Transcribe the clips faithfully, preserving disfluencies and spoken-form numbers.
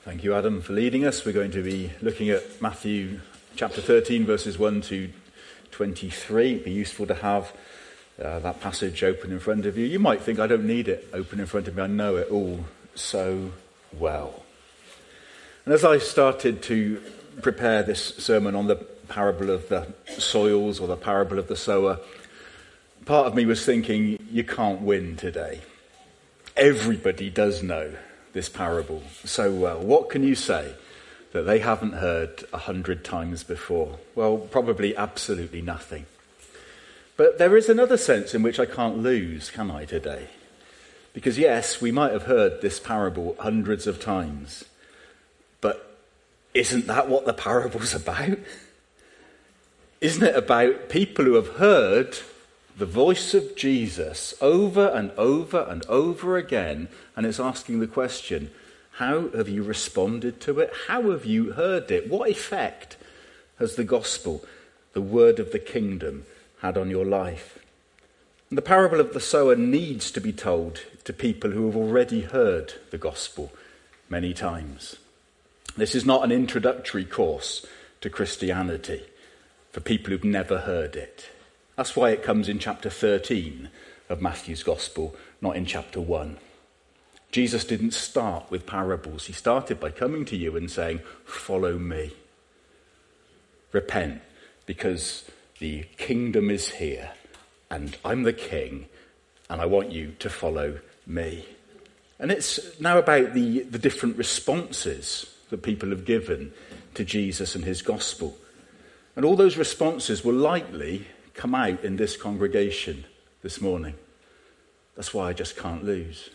Thank you, Adam, for leading us. We're going to be looking at Matthew chapter thirteen, verses one to twenty-three. It'd be useful to have uh, that passage open in front of you. You might think, I don't need it open in front of me. I know it all so well. And as I started to prepare this sermon on the parable of the soils or the parable of the sower, part of me was thinking, you can't win today. Everybody does know this parable so well. What can you say that they haven't heard a hundred times before? Well, probably absolutely nothing. But there is another sense in which I can't lose, can I, today? Because yes, we might have heard this parable hundreds of times, but isn't that what the parable's about? Isn't it about people who have heard the voice of Jesus over and over and over again, and it's asking the question, how have you responded to it? How have you heard it? What effect has the gospel, the word of the kingdom, had on your life? And the parable of the sower needs to be told to people who have already heard the gospel many times. This is not an introductory course to Christianity for people who've never heard it. That's why it comes in chapter thirteen of Matthew's Gospel, not in chapter one. Jesus didn't start with parables. He started by coming to you and saying, follow me. Repent, because the kingdom is here, and I'm the king, and I want you to follow me. And it's now about the, the different responses that people have given to Jesus and his gospel. And all those responses will likely come out in this congregation this morning. That's why I just can't lose.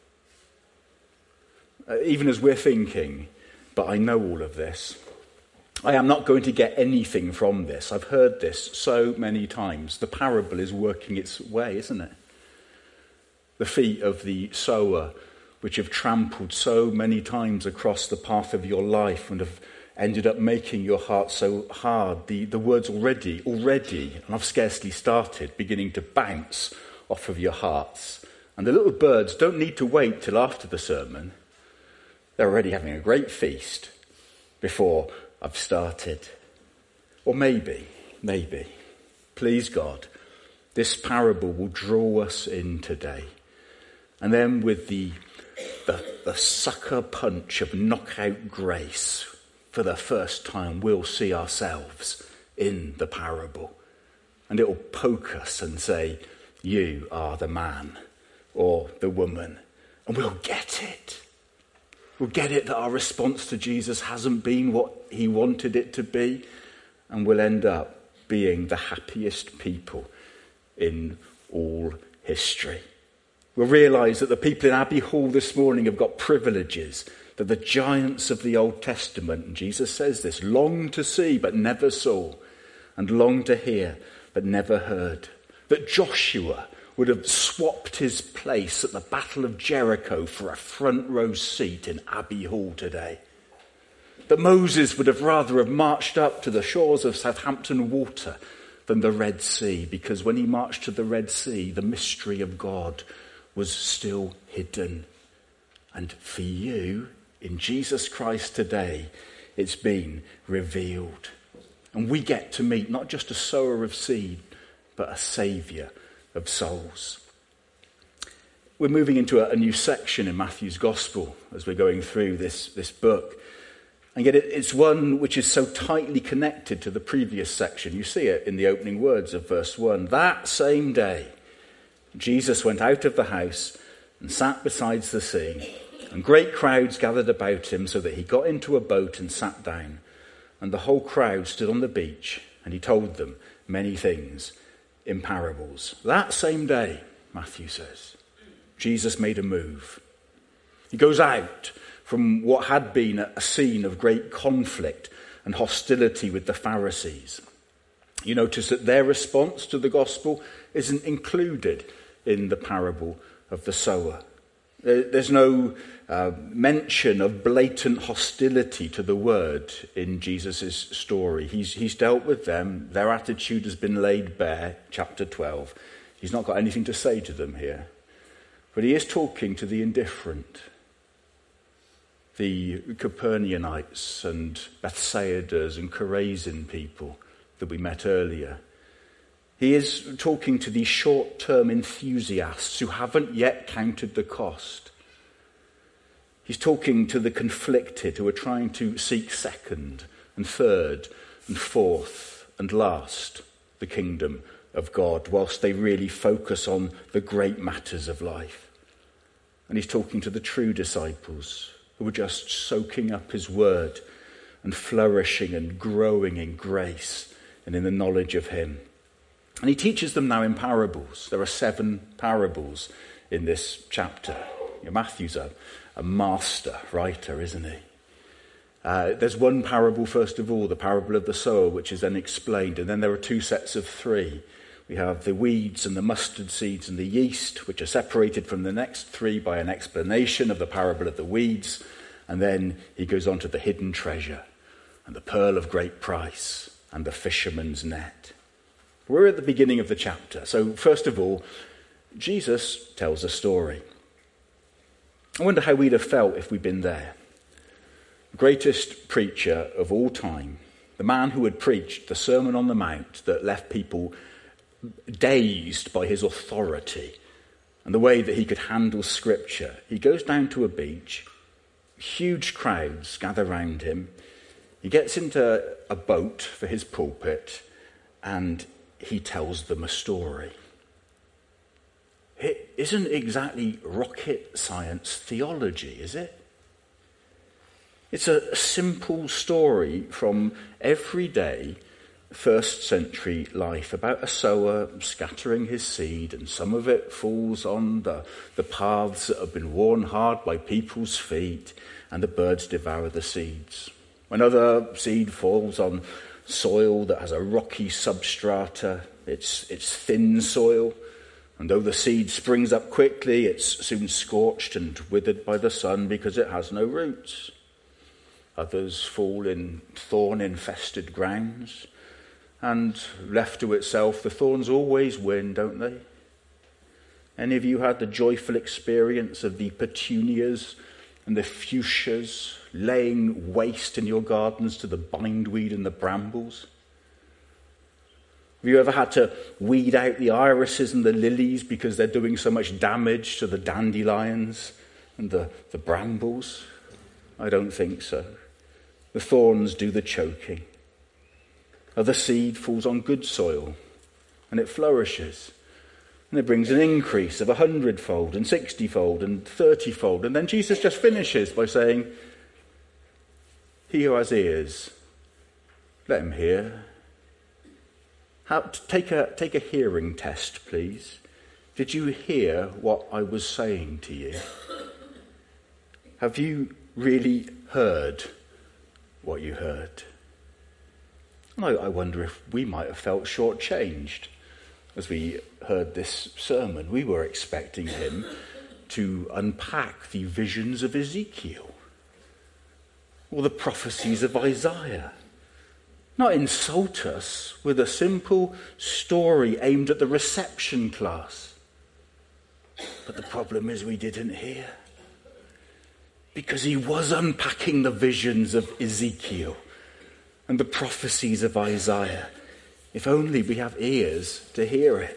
Uh, even as we're thinking, but I know all of this, I am not going to get anything from this. I've heard this so many times. The parable is working its way, isn't it? The feet of the sower, which have trampled so many times across the path of your life and have ended up making your heart so hard. The, the words already, already, and I've scarcely started, beginning to bounce off of your hearts. And the little birds don't need to wait till after the sermon. They're already having a great feast before I've started. Or maybe, maybe, please God, this parable will draw us in today. And then with the, the, the sucker punch of knockout grace, for the first time, we'll see ourselves in the parable. And it will poke us and say, you are the man or the woman. And we'll get it. We'll get it that our response to Jesus hasn't been what he wanted it to be. And we'll end up being the happiest people in all history. We'll realise that the people in Abbey Hall this morning have got privileges that the giants of the Old Testament, and Jesus says this, long to see but never saw, and long to hear but never heard. That Joshua would have swapped his place at the Battle of Jericho for a front row seat in Abbey Hall today. That Moses would have rather have marched up to the shores of Southampton Water than the Red Sea, because when he marched to the Red Sea, the mystery of God was still hidden. And for you, in Jesus Christ today, it's been revealed. And we get to meet not just a sower of seed, but a saviour of souls. We're moving into a, a new section in Matthew's Gospel as we're going through this, this book. And yet it, it's one which is so tightly connected to the previous section. You see it in the opening words of verse one. That same day, Jesus went out of the house and sat beside the sea. And great crowds gathered about him, so that he got into a boat and sat down. And the whole crowd stood on the beach, and he told them many things in parables. That same day, Matthew says, Jesus made a move. He goes out from what had been a scene of great conflict and hostility with the Pharisees. You notice that their response to the gospel isn't included in the parable of the sower. There's no uh, mention of blatant hostility to the word in Jesus' story. He's, he's dealt with them. Their attitude has been laid bare, chapter twelve. He's not got anything to say to them here. But he is talking to the indifferent. the Capernaunites and Bethsaidas and Chorazin people that we met earlier. He is talking to these short-term enthusiasts who haven't yet counted the cost. He's talking to the conflicted who are trying to seek second and third and fourth and last the kingdom of God, whilst they really focus on the great matters of life. And he's talking to the true disciples who are just soaking up his word and flourishing and growing in grace and in the knowledge of him. And he teaches them now in parables. There are seven parables in this chapter. You know, Matthew's a, a master writer, isn't he? Uh, there's one parable, first of all, the parable of the sower, which is then explained. And then there are two sets of three. We have the weeds and the mustard seeds and the yeast, which are separated from the next three by an explanation of the parable of the weeds. And then he goes on to the hidden treasure and the pearl of great price and the fisherman's net. We're at the beginning of the chapter. So first of all, Jesus tells a story. I wonder how we'd have felt if we'd been there. The greatest preacher of all time, the man who had preached the Sermon on the Mount that left people dazed by his authority and the way that he could handle scripture. He goes down to a beach, huge crowds gather round him. He gets into a boat for his pulpit and he tells them a story. It isn't exactly rocket science theology, is it? It's a simple story from everyday first century life about a sower scattering his seed, and some of it falls on the, the paths that have been worn hard by people's feet, and the birds devour the seeds. Another seed falls on soil that has a rocky substrata. It's, it's thin soil, and though the seed springs up quickly, it's soon scorched and withered by the sun because it has no roots. Others fall in thorn-infested grounds, and left to itself, the thorns always win, don't they? Any of you had the joyful experience of the petunias and the fuchsias laying waste in your gardens to the bindweed and the brambles? Have you ever had to weed out the irises and the lilies because they're doing so much damage to the dandelions and the, the brambles? I don't think so. The thorns do the choking. Other seed falls on good soil, and it flourishes. And it brings an increase of a hundredfold and sixtyfold and thirtyfold. And then Jesus just finishes by saying, he who has ears, let him hear. How, take a, take a hearing test, please. Did you hear what I was saying to you? Have you really heard what you heard? And I, I wonder if we might have felt shortchanged as we heard this sermon. We were expecting him to unpack the visions of Ezekiel or the prophecies of Isaiah. Not insult us with a simple story aimed at the reception class. But the problem is we didn't hear. Because he was unpacking the visions of Ezekiel and the prophecies of Isaiah. If only we have ears to hear it.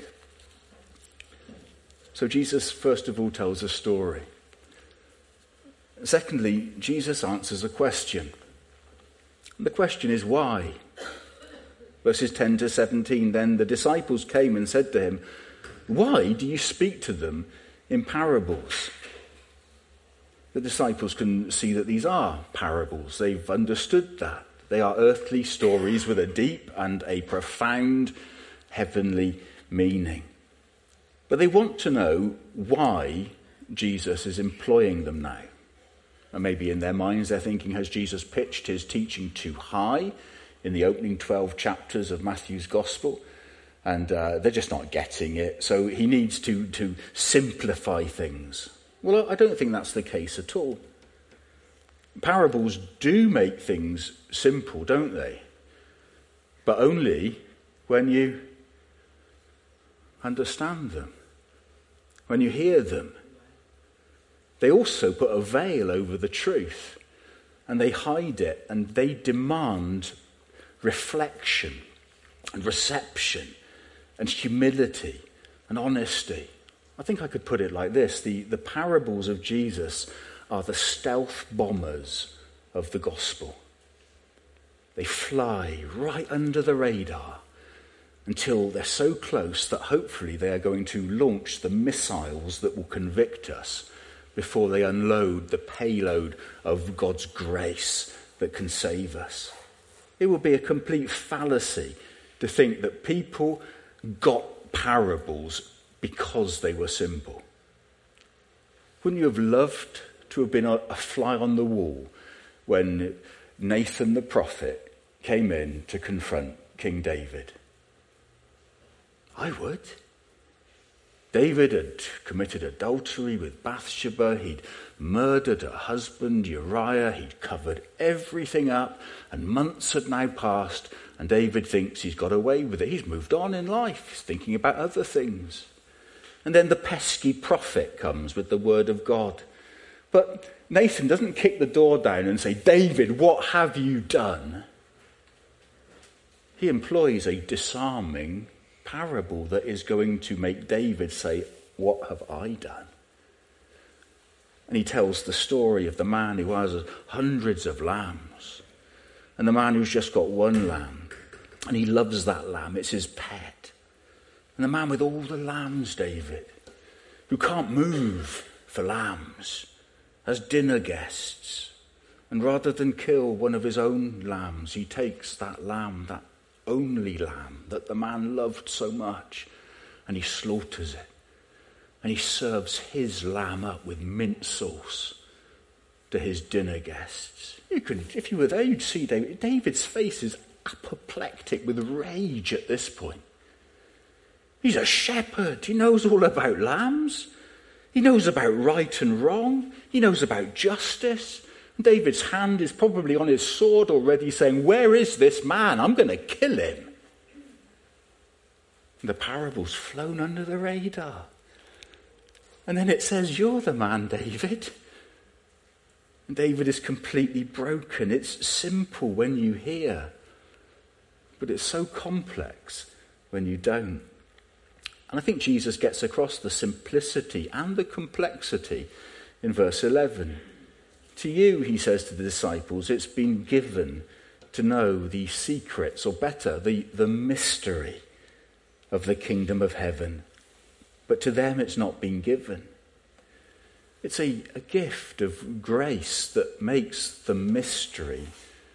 So Jesus first of all tells a story. Secondly, Jesus answers a question. And the question is why? Verses ten to seventeen, then the disciples came and said to him, why do you speak to them in parables? The disciples can see that these are parables. They've understood that. They are earthly stories with a deep and a profound heavenly meaning. But they want to know why Jesus is employing them now. And maybe in their minds they're thinking, has Jesus pitched his teaching too high in the opening twelve chapters of Matthew's Gospel? And uh, they're just not getting it. So he needs to, to simplify things. Well, I don't think that's the case at all. Parables do make things simple, don't they? But only when you understand them, when you hear them. They also put a veil over the truth. and they hide it, and they demand reflection and reception and humility and honesty. I think I could put it like this. The, the parables of Jesus are the stealth bombers of the gospel. They fly right under the radar until they're so close that hopefully they are going to launch the missiles that will convict us before they unload the payload of God's grace that can save us. It will be a complete fallacy to think that people got parables because they were simple. Wouldn't you have loved to have been a, a fly on the wall when Nathan the prophet came in to confront King David? I would. David had committed adultery with Bathsheba. He'd murdered her husband Uriah. He'd covered everything up, and months had now passed, and David thinks he's got away with it. He's moved on in life. He's thinking about other things. And then the pesky prophet comes with the word of God. But Nathan doesn't kick the door down and say, "David, what have you done?" He employs a disarming parable that is going to make David say, "What have I done?" And he tells the story of the man who has hundreds of lambs and the man who's just got one lamb, and he loves that lamb. It's his pet. And the man with all the lambs, David, who can't move for lambs, has dinner guests, and rather than kill one of his own lambs, he takes that lamb, that only lamb that the man loved so much, and he slaughters it, and he serves his lamb up with mint sauce to his dinner guests. You could, if you were there, you'd see David. David's face is apoplectic with rage at this point. He's a shepherd. He knows all about lambs. He knows about right and wrong. He knows about justice. David's hand is probably on his sword already, saying, "Where is this man? I'm going to kill him." And the parable's flown under the radar. And then it says, "You're the man, David." And David is completely broken. It's simple when you hear, but it's so complex when you don't. And I think Jesus gets across the simplicity and the complexity in verse eleven. To you, he says to the disciples, it's been given to know the secrets, or better, the, the mystery of the kingdom of heaven. But to them it's not been given. It's a, a gift of grace that makes the mystery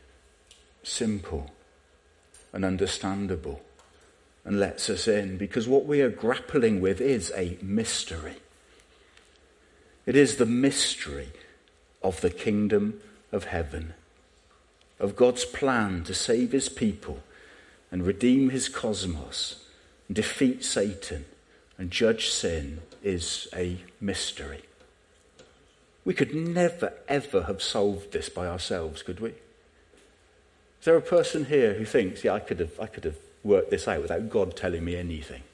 simple and understandable and lets us in, because what we are grappling with is a mystery. It is the mystery of the kingdom of heaven, of God's plan to save his people and redeem his cosmos and defeat Satan and judge sin is a mystery. We could never, ever have solved this by ourselves, could we? Is there a person here who thinks, yeah, I could have, I could have worked this out without God telling me anything?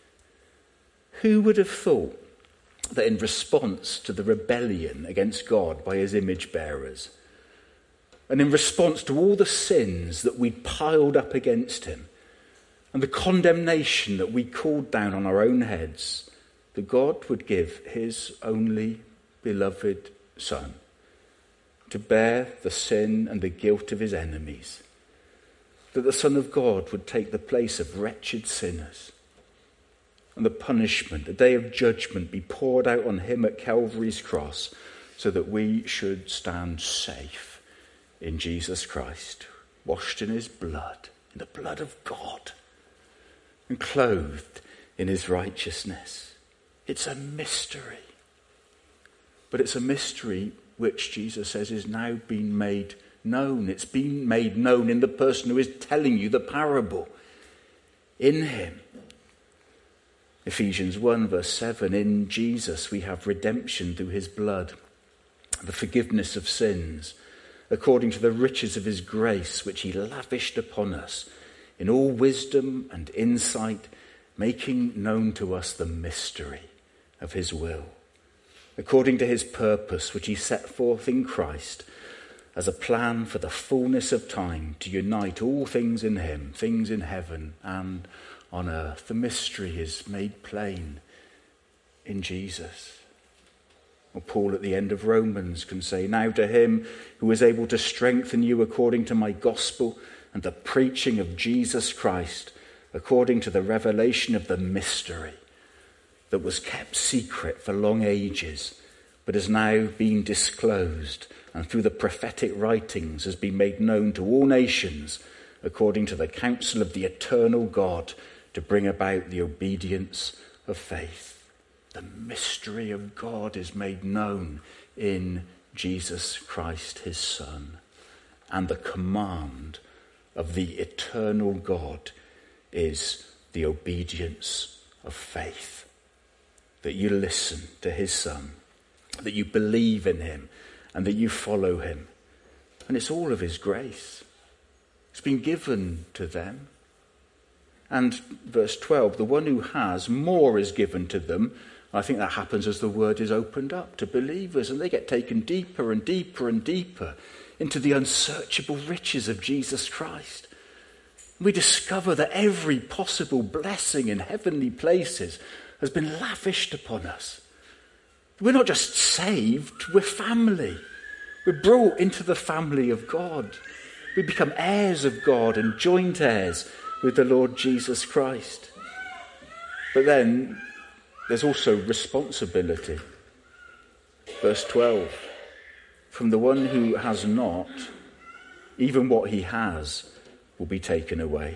Who would have thought that in response to the rebellion against God by his image bearers, and in response to all the sins that we'd piled up against him, and the condemnation that we called down on our own heads, that God would give his only beloved Son to bear the sin and the guilt of his enemies, that the Son of God would take the place of wretched sinners, and the punishment, the day of judgment, be poured out on him at Calvary's cross, so that we should stand safe in Jesus Christ, washed in his blood, in the blood of God, and clothed in his righteousness. It's a mystery. But it's a mystery which Jesus says is now being made known. It's been made known in the person who is telling you the parable. In him. Ephesians one verse seven, in Jesus we have redemption through his blood, the forgiveness of sins, according to the riches of his grace, which he lavished upon us in all wisdom and insight, making known to us the mystery of his will, according to his purpose, which he set forth in Christ, as a plan for the fullness of time to unite all things in him, things in heaven and on earth. The mystery is made plain in Jesus. Or Paul at the end of Romans can say, now to him who is able to strengthen you according to my gospel and the preaching of Jesus Christ, according to the revelation of the mystery that was kept secret for long ages, but has now been disclosed and through the prophetic writings has been made known to all nations, according to the counsel of the eternal God, to bring about the obedience of faith. The mystery of God is made known in Jesus Christ, his Son, and the command of the eternal God is the obedience of faith. That you listen to his Son, that you believe in him, and that you follow him. And it's all of his grace. It's been given to them. And verse twelve, the one who has, more is given to them. I think that happens as the word is opened up to believers, and they get taken deeper and deeper and deeper into the unsearchable riches of Jesus Christ. We discover that every possible blessing in heavenly places has been lavished upon us. We're not just saved, we're family. We're brought into the family of God. We become heirs of God and joint heirs with the Lord Jesus Christ. But then there's also responsibility. Verse twelve, from the one who has not, even what he has will be taken away.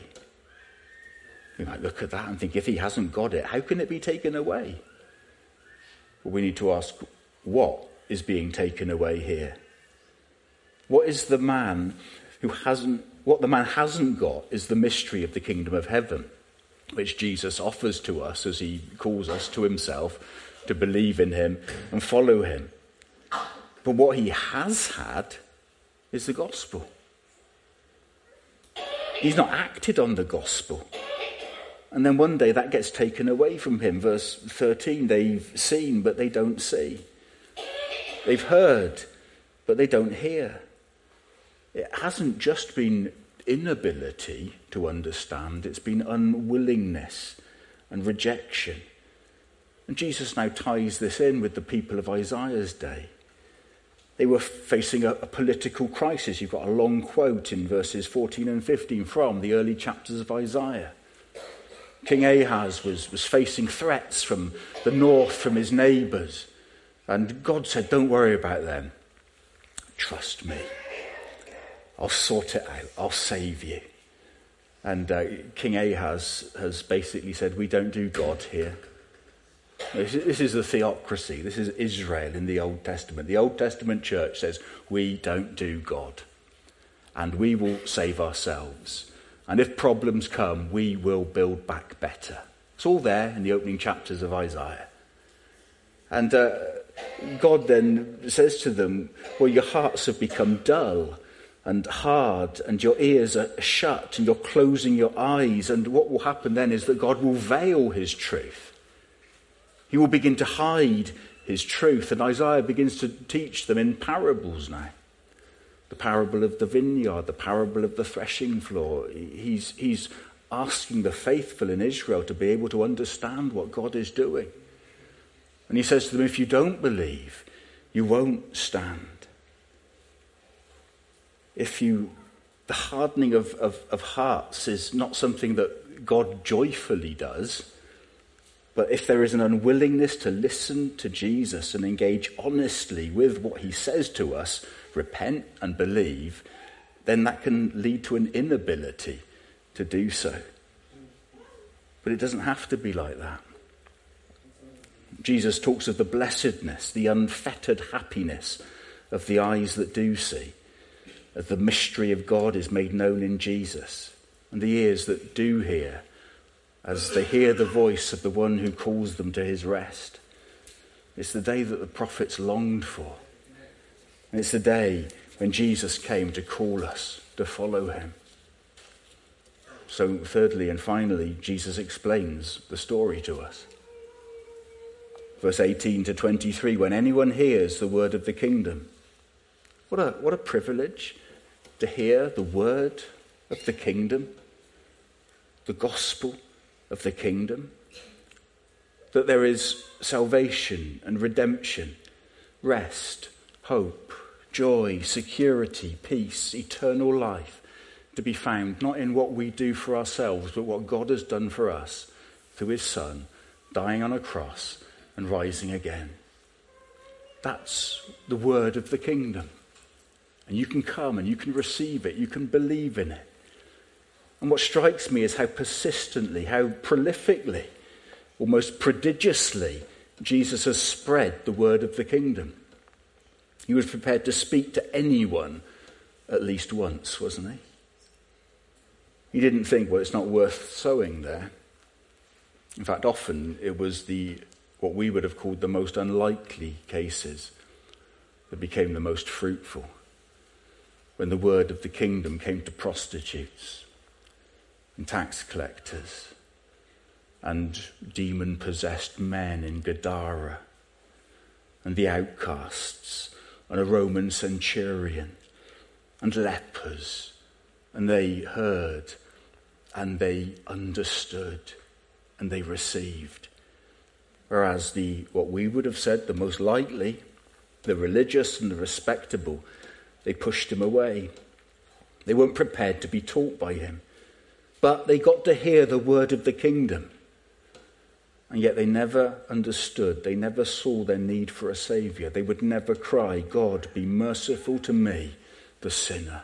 We might look at that and think, if he hasn't got it, how can it be taken away? Well, we need to ask, what is being taken away here? What is the man who hasn't, what the man hasn't got is the mystery of the kingdom of heaven, which Jesus offers to us as he calls us to himself to believe in him and follow him. But what he has had is the gospel. He's not acted on the gospel. And then one day that gets taken away from him. Verse thirteen, they've seen, but they don't see. They've heard, but they don't hear. It hasn't just been inability to understand, it's been unwillingness and rejection. And Jesus now ties this in with the people of Isaiah's day. They were facing a, a political crisis. You've got a long quote in verses fourteen and fifteen from the early chapters of Isaiah. King Ahaz was, was facing threats from the north, from his neighbours. And God said, don't worry about them. Trust me. I'll sort it out. I'll save you. And uh, King Ahaz has basically said, we don't do God here. This is, this is the theocracy. This is Israel in the Old Testament. The Old Testament church says, we don't do God. And we will save ourselves. And if problems come, we will build back better. It's all there in the opening chapters of Isaiah. And uh, God then says to them, well, your hearts have become dull and hard, and your ears are shut, and you're closing your eyes. And what will happen then is that God will veil his truth. He will begin to hide his truth. And Isaiah begins to teach them in parables now. The parable of the vineyard, the parable of the threshing floor. He's, he's asking the faithful in Israel to be able to understand what God is doing. And he says to them, if you don't believe, you won't stand. If you, the hardening of, of, of hearts is not something that God joyfully does, but if there is an unwillingness to listen to Jesus and engage honestly with what he says to us, repent and believe, then that can lead to an inability to do so. But it doesn't have to be like that. Jesus talks of the blessedness, the unfettered happiness of the eyes that do see, as the mystery of God is made known in Jesus, and the ears that do hear, as they hear the voice of the one who calls them to his rest. It's the day that the prophets longed for. And it's the day when Jesus came to call us to follow him. So thirdly and finally, Jesus explains the story to us. Verse eighteen to twenty-three, when anyone hears the word of the kingdom What a, what a privilege to hear the word of the kingdom, the gospel of the kingdom, that there is salvation and redemption, rest, hope, joy, security, peace, eternal life to be found not in what we do for ourselves, but what God has done for us through his Son, dying on a cross and rising again. That's the word of the kingdom. And you can come and you can receive it, you can believe in it. And what strikes me is how persistently, how prolifically, almost prodigiously, Jesus has spread the word of the kingdom. He was prepared to speak to anyone at least once, wasn't he? He didn't think, well, it's not worth sowing there. In fact, often it was the what we would have called the most unlikely cases that became the most fruitful. When the word of the kingdom came to prostitutes and tax collectors and demon-possessed men in Gadara and the outcasts and a Roman centurion and lepers, and they heard and they understood and they received. Whereas the what we would have said, the most likely, the religious and the respectable, they pushed him away. They weren't prepared to be taught by him. But they got to hear the word of the kingdom. And yet they never understood. They never saw their need for a saviour. They would never cry, God, be merciful to me, the sinner.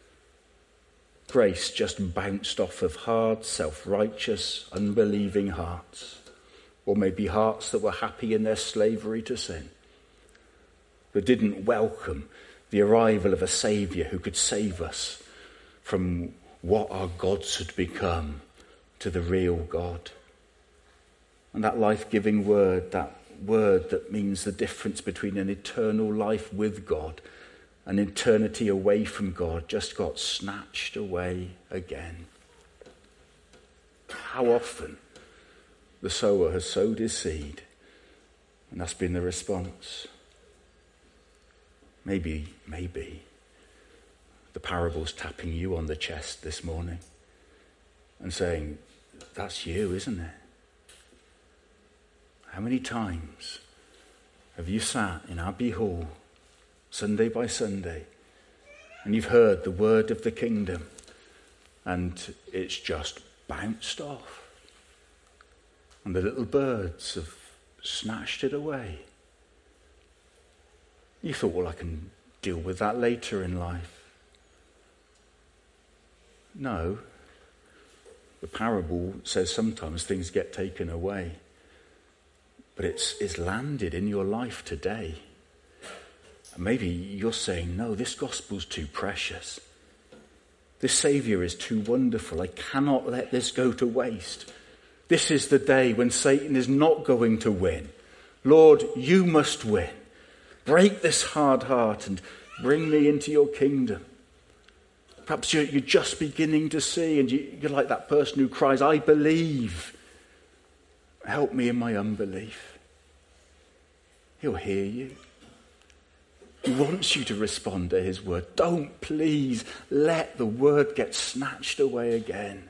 Grace just bounced off of hard, self-righteous, unbelieving hearts. Or maybe hearts that were happy in their slavery to sin, but didn't welcome the arrival of a saviour who could save us from what our gods had become to the real God. And that life-giving word, that word that means the difference between an eternal life with God and eternity away from God, just got snatched away again. How often the sower has sowed his seed, and that's been the response. Maybe, maybe the parable's tapping you on the chest this morning and saying, that's you, isn't it? How many times have you sat in Abbey Hall, Sunday by Sunday, and you've heard the word of the kingdom, and it's just bounced off? And the little birds have snatched it away. You thought, well, I can deal with that later in life. No. The parable says sometimes things get taken away. But it's, it's landed in your life today. And maybe you're saying, no, this gospel's too precious. This Saviour is too wonderful. I cannot let this go to waste. This is the day when Satan is not going to win. Lord, you must win. Break this hard heart and bring me into your kingdom. Perhaps you're, you're just beginning to see, and you, you're like that person who cries, I believe. Help me in my unbelief. He'll hear you. He wants you to respond to his word. Don't please let the word get snatched away again.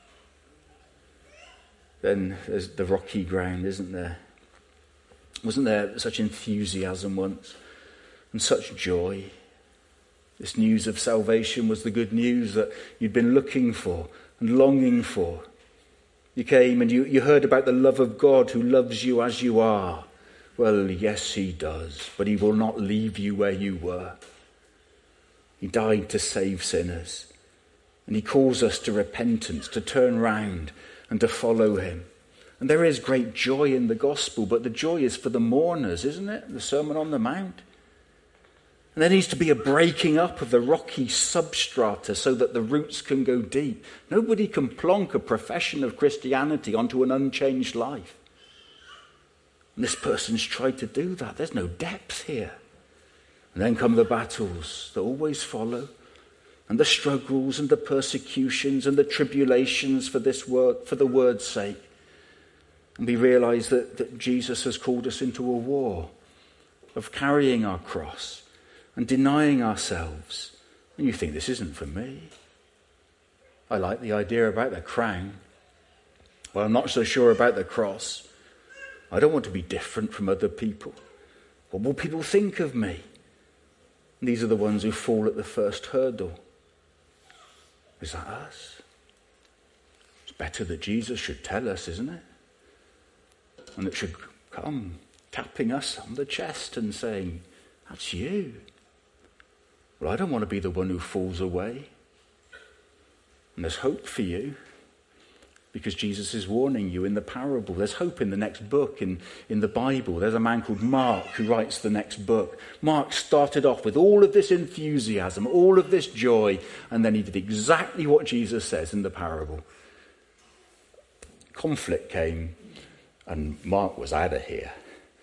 Then there's the rocky ground, isn't there? Wasn't there such enthusiasm once and such joy? This news of salvation was the good news that you'd been looking for and longing for. You came and you, you heard about the love of God who loves you as you are. Well, yes, he does, but he will not leave you where you were. He died to save sinners, and he calls us to repentance, to turn round and to follow him. And there is great joy in the gospel, but the joy is for the mourners, isn't it? The Sermon on the Mount. And there needs to be a breaking up of the rocky substrata so that the roots can go deep. Nobody can plonk a profession of Christianity onto an unchanged life. And this person's tried to do that. There's no depth here. And then come the battles that always follow, and the struggles and the persecutions and the tribulations for this work, for the word's sake. And we realize that, that Jesus has called us into a war of carrying our cross and denying ourselves. And you think, this isn't for me. I like the idea about the crown. Well, I'm not so sure about the cross. I don't want to be different from other people. What will people think of me? And these are the ones who fall at the first hurdle. Is that us? It's better that Jesus should tell us, isn't it? And it should come tapping us on the chest and saying, that's you. Well, I don't want to be the one who falls away. And there's hope for you, because Jesus is warning you in the parable. There's hope in the next book in, in the Bible. There's a man called Mark who writes the next book. Mark started off with all of this enthusiasm, all of this joy, and then he did exactly what Jesus says in the parable. Conflict came, and Mark was out of here.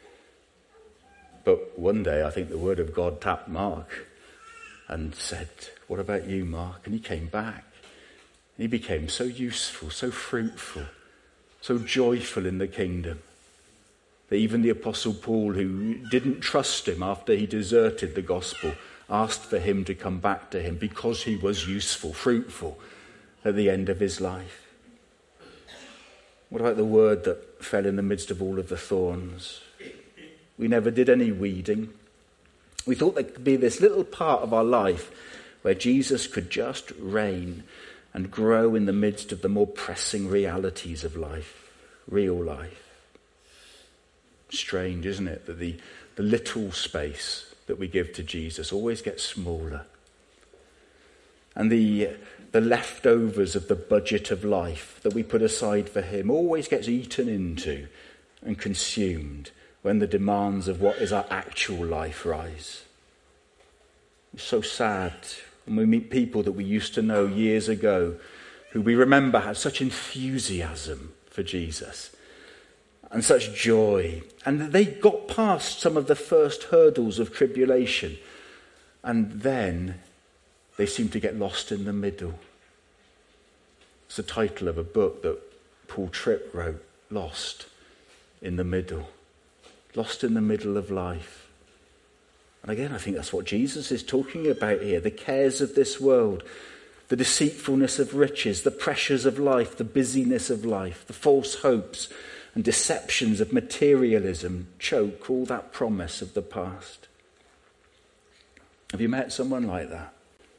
But one day, I think the word of God tapped Mark and said, what about you, Mark? And he came back. And he became so useful, so fruitful, so joyful in the kingdom, that even the Apostle Paul, who didn't trust him after he deserted the gospel, asked for him to come back to him because he was useful, fruitful at the end of his life. What about the word that fell in the midst of all of the thorns? We never did any weeding. We thought there could be this little part of our life where Jesus could just reign and grow in the midst of the more pressing realities of life, real life. Strange, isn't it, that the, the little space that we give to Jesus always gets smaller. And the, the leftovers of the budget of life that we put aside for him always gets eaten into and consumed when the demands of what is our actual life rise. It's so sad when we meet people that we used to know years ago who we remember had such enthusiasm for Jesus and such joy. And they got past some of the first hurdles of tribulation. And then they seem to get lost in the middle. It's the title of a book that Paul Tripp wrote, Lost in the Middle. Lost in the middle of life. And again, I think that's what Jesus is talking about here. The cares of this world, the deceitfulness of riches, the pressures of life, the busyness of life, the false hopes and deceptions of materialism choke all that promise of the past. Have you met someone like that?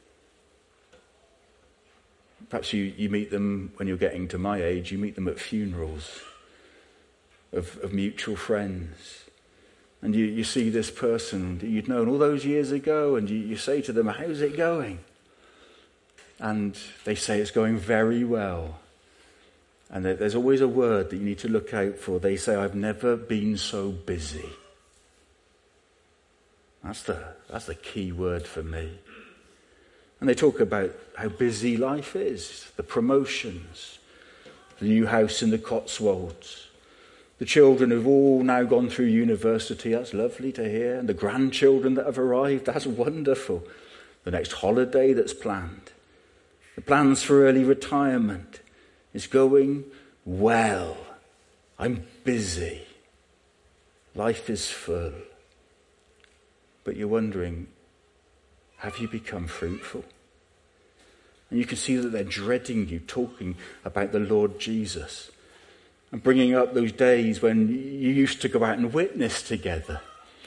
Perhaps you, you meet them when you're getting to my age, you meet them at funerals of, of mutual friends. And you, you see this person that you'd known all those years ago, and you, you say to them, how's it going? And they say it's going very well. And there's always a word that you need to look out for. They say, I've never been so busy. That's the, that's the key word for me. And they talk about how busy life is, the promotions, the new house in the Cotswolds, the children who've all now gone through university, that's lovely to hear. And the grandchildren that have arrived, that's wonderful. The next holiday that's planned. The plans for early retirement is going well. I'm busy. Life is full. But you're wondering, have you become fruitful? And you can see that they're dreading you talking about the Lord Jesus. And bringing up those days when you used to go out and witness together.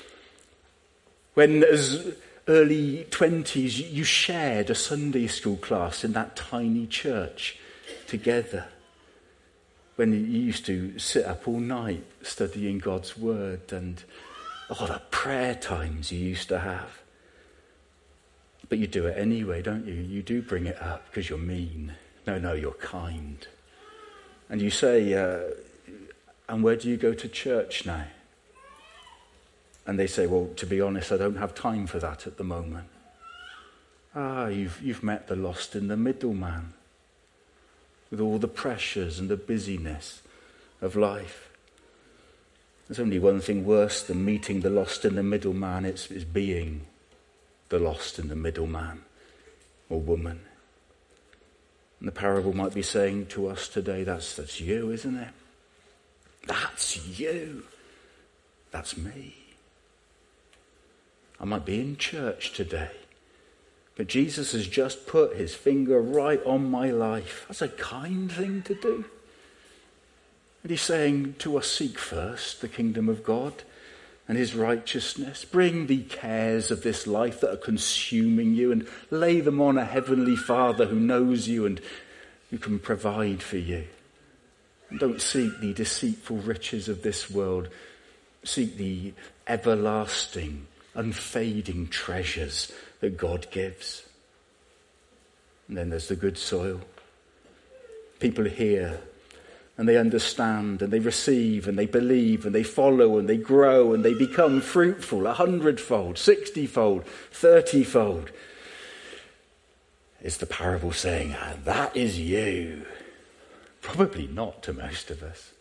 When as early twenties you shared a Sunday school class in that tiny church together. When you used to sit up all night studying God's word, and oh, the prayer times you used to have. But you do it anyway, don't you? You do bring it up because you're mean. No, no, you're kind. And you say, uh, and where do you go to church now? And they say, well, to be honest, I don't have time for that at the moment. Ah, you've, you've met the lost in the middle man, with all the pressures and the busyness of life. There's only one thing worse than meeting the lost in the middle man, it's, it's being the lost in the middle man or woman. And the parable might be saying to us today, that's, that's you, isn't it? That's you. That's me. I might be in church today. But Jesus has just put his finger right on my life. That's a kind thing to do. And he's saying to us, seek first the kingdom of God and his righteousness. Bring the cares of this life that are consuming you and lay them on a heavenly Father who knows you and who can provide for you. And don't seek the deceitful riches of this world. Seek the everlasting, unfading treasures that God gives. And then there's the good soil. People hear and they understand and they receive and they believe and they follow and they grow and they become fruitful a hundredfold, sixtyfold, thirtyfold. Is the parable saying, and that is you? Probably not to most of us.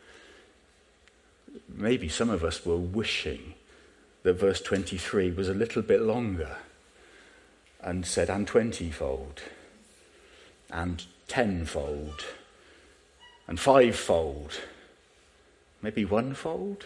Maybe some of us were wishing that verse twenty-three was a little bit longer and said, and twentyfold, and tenfold, and fivefold, maybe onefold.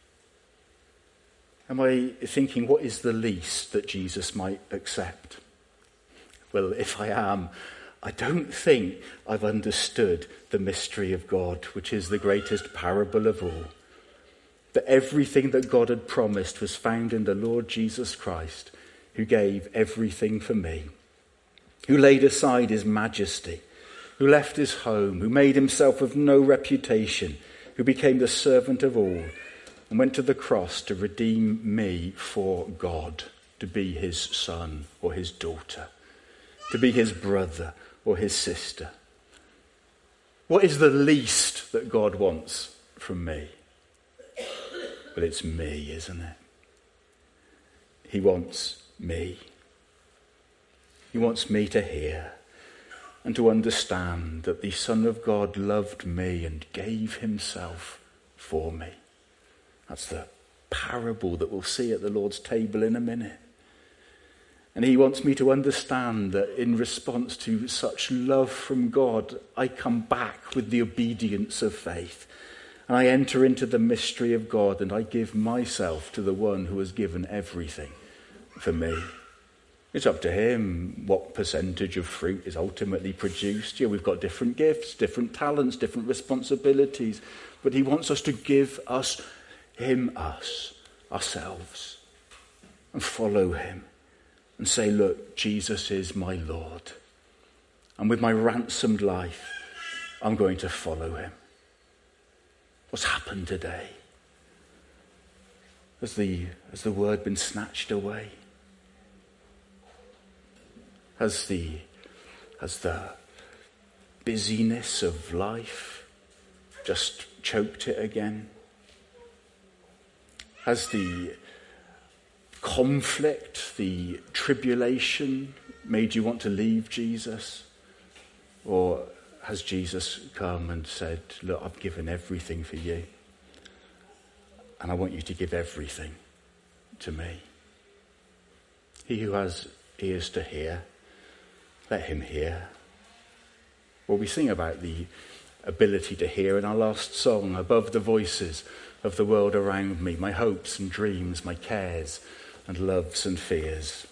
Am I thinking, what is the least that Jesus might accept? Well, if I am, I don't think I've understood the mystery of God, which is the greatest parable of all. That everything that God had promised was found in the Lord Jesus Christ, who gave everything for me, who laid aside his majesty, who left his home, who made himself of no reputation, who became the servant of all, and went to the cross to redeem me for God, to be his son or his daughter, to be his brother or his sister. What is the least that God wants from me? But it's me, isn't it? He wants me. He wants me to hear and to understand that the Son of God loved me and gave himself for me. That's the parable that we'll see at the Lord's table in a minute. And he wants me to understand that in response to such love from God, I come back with the obedience of faith. And I enter into the mystery of God and I give myself to the one who has given everything for me. It's up to him what percentage of fruit is ultimately produced. Yeah, we've got different gifts, different talents, different responsibilities. But he wants us to give us, him, us, ourselves, and follow him. And say, look, Jesus is my Lord. And with my ransomed life, I'm going to follow him. What's happened today? Has the, has the word been snatched away? Has the, has the busyness of life just choked it again? Has the conflict, the tribulation made you want to leave Jesus? Or has Jesus come and said, look, I've given everything for you and I want you to give everything to me? He who has ears to hear, let him hear. Well, we sing about the ability to hear in our last song, above the voices of the world around me, my hopes and dreams, my cares and loves and fears.